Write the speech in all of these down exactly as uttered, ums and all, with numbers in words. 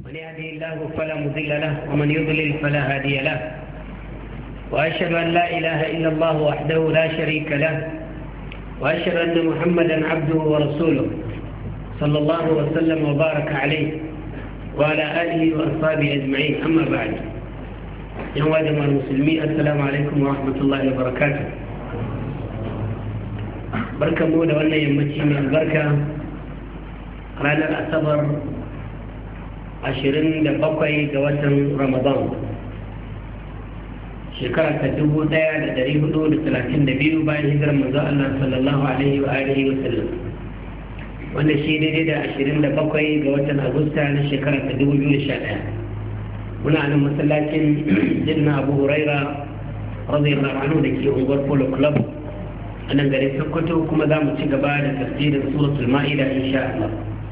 من يهده الله فلا مضل له ومن يضلل فلا هادي له وأشهد أن لا إله إلا الله وحده لا شريك له وأشهد أن محمدا عبده ورسوله صلى الله وسلم وبارك عليه وعلى آله وأصحابه أجمعين. أما بعد، يا جماعة المسلمين، السلام عليكم ورحمة الله وبركاته. بركة مودة وانا يمتي من البركة رانا الأصبر عشرين دقائق جوات رمضان شكرا تدوبو دايا لدريه دور ثلاثين دبيو باين هجر مزاء الله صلى الله عليه وآله وسلم. وانا شيء دي دا عشرين دقائق جوات أغسطا شكرا تدوبو بيو الشارع. هنا على مسلاكين سيدنا أبو هريرة رضي الله عنه لكي أنظر فولو كلب أنا قريت سكته كما دام تشيغبا تفسير سورة المائدة إن شاء الله.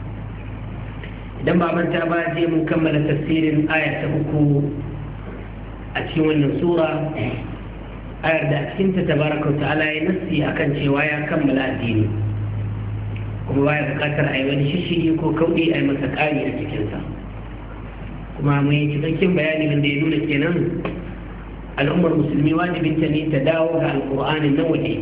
idan ba manta ba je mun kammala tafsirin aya ta uku a cikin wannan sura, ayar da a cikin ta tabaraka wa ta'ala ya nassi akan cewa ya kammala addini kuma baya bukatar a yi wani shishigi ko kauɗi a yi masa ƙari a cikinsa. kuma mun yi cikakken bayani wanda ya nuna kenan al'ummar musulmi wajibinta ne ta dawo ga alƙur'anin nan waje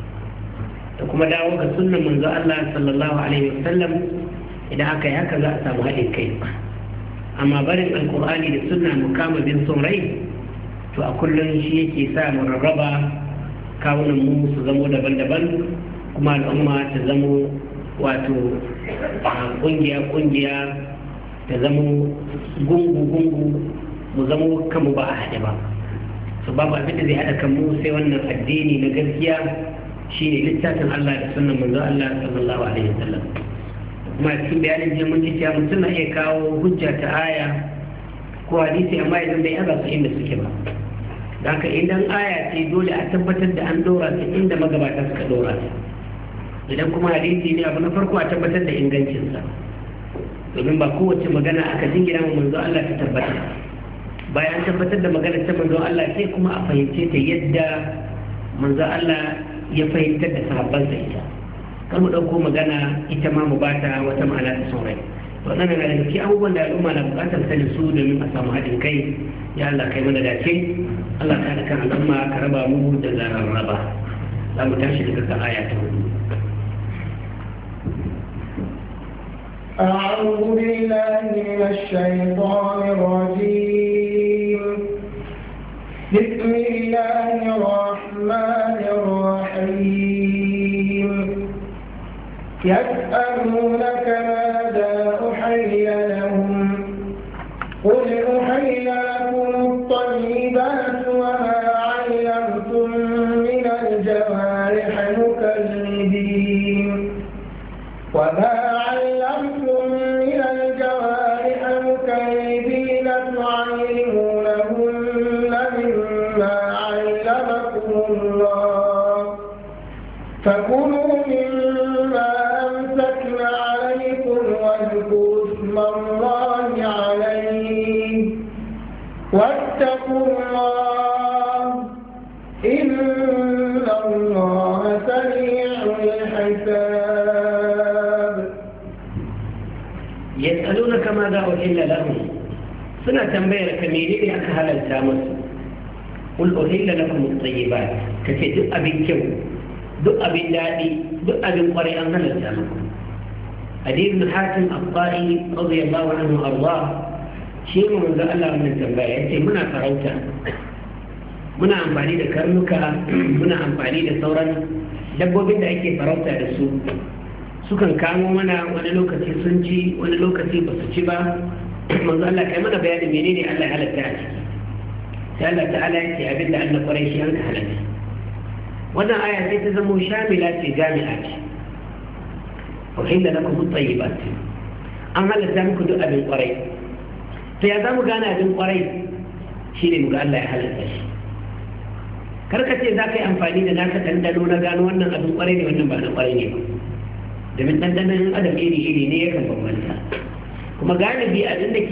da kuma dawo ga sunnan manzo Allah sallallahu alaihi wasallam. idan aka yi haka za a samu haɗin kai, amma barin alkur'ani da sunna mu kama bin son rai to a kullum shi yake sa mu rarraba kawunan mu su zamo daban-daban, kuma al'umma ta zamo wato ƙungiya-ƙungiya, ta zamo gungu-gungu, mu zamo kanmu ba a haɗe ba. su babu abin da zai haɗa kanmu sai wannan addini na gaskiya shine littafin Allah da sunnan manzo Allah sallallahu alaihi wasallam. kuma cikin bayanin jiya mun ji cewa mutum na iya kawo hujja ta aya ko hadisi amma idan bai aza su inda suke ba. da haka idan aya ce dole a tabbatar da an dora ta inda magabata suka dora ta, idan kuma hadisi ne abu na farko a tabbatar da ingancinsa, domin ba kowace magana aka jingina wa manzo Allah ta tabbata. bayan tabbatar da magana ta manzo Allah sai kuma a fahimce ta yadda manzo Allah ya fahimtar da sahabbansa ita, kar mu ɗauko magana ita ma mu bata wata ma'ana ta son rai. waɗannan na da gaske abubuwan da al'umma na buƙatar sanin su domin a samu haɗin kai. ya Allah kai mana dace, Allah ka da kan al'umma ka raba mu da zarar raba. za mu tashi daga kan aya ta hudu. أعوذ بالله من الشيطان الرجيم. بسم الله الرحمن الرحيم. يسألونك ماذا أحل لهم قل أحل لكم الطيبات وما علمتم من الجوارح مكلبين وما علمتم من الجوارح مكلبين تعلمونهن مما علمكم الله فكلوا مما أمسكن عليكم واذكروا اسم الله عليه واتقوا الله إن الله سريع الحساب. يسألونك ماذا أحل لهم سنة تنبيرك ميلي أكهل التامس قل أحل لكم الطيبات كتب أبي كو duk abin daɗi duk abin ƙwarai an halatta muku. Adi ibn Hatim al-Ta'i radiyallahu anhu Allah shi ne manzo Allah wannan tambaya yace muna farauta, muna amfani da karnuka, muna amfani da sauran dabbobin da ake farauta da su, sukan kamo mana wani lokaci sun ci wani lokaci ba su ci ba. manzo Allah kai mana bayanin menene Allah ya halatta a ciki. sai Allah ta'ala yace abin da Allah ƙwarai shi an halatta. wannan aya sai ta zamo shamila ce jami'a ce. uhilla lakum at-tayyibat, an halatta muku duk abin kwarai. to ya za mu gane abin kwarai shine mu ga Allah ya halatta shi. kar ka ce za ka yi amfani da naka ɗanɗano na gano wannan abin kwarai ne wannan ba na kwarai ne ba, domin ɗanɗanon adam iri iri ne yakan bambanta. kuma galibi abin da ke